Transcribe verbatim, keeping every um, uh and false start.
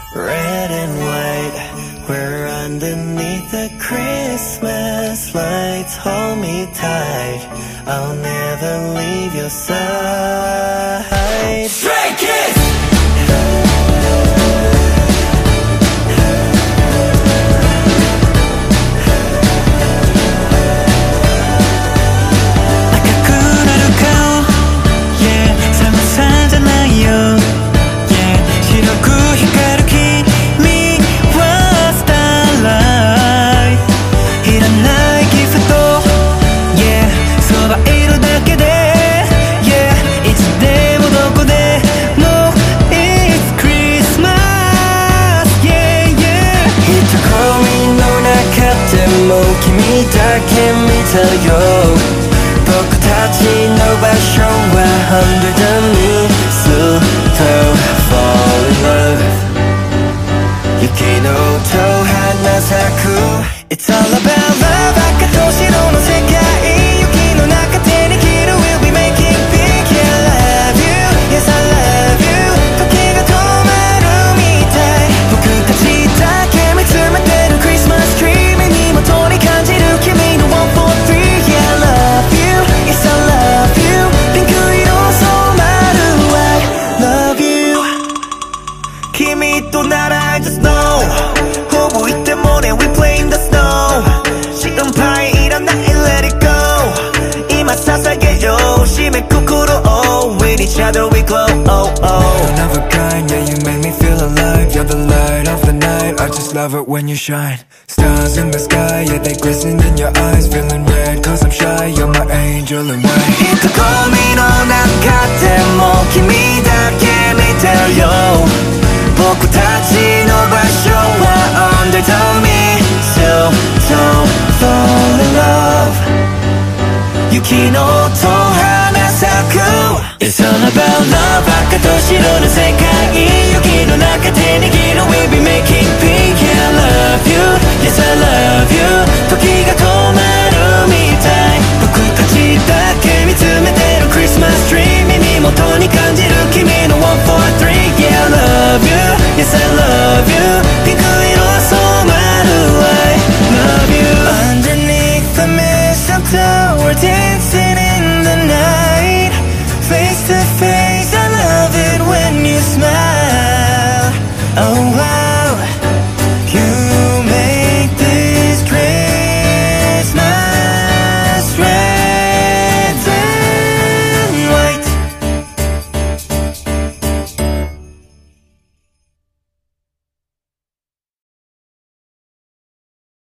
Red and white, we're underneath the Christmas lights. Hold me tight, I'll never leave your side. Stray Kids!見たよ僕たちの場所は Underneath to fall in love 雪の音花咲く It's all about love 赤と白の世界雪の中手に切る We'll be making big Yeah I love you Yes I love you 時が止まるみたい僕たちだけ見つめてる Christmas tree 目にもとに感じる君の one four three Yeah I love you Yes I love you ピンク色染まる I love you 君となら I just know ほぼ言ってもね We play in the snow 心配いらない Let it go 今捧げよう締めくくろう With each other we glow oh, oh. You're never kind, yeah you make me feel alive You're the light of the night, I just love it when you shine Stars in the sky, yeah they glisten in your eyes Feeling red cause I'm shy, you're my angel in white いつゴミの中でも君だけ見てるよ僕たちの場所は Under the me So, so fall in love 雪の音花咲く It's all about love 赤と白の世界雪の中手に切る We'll be making pink Yeah I love you Yes I love you 時が止まるみたい僕たちだけ見つめてる Christmas tree 耳元に感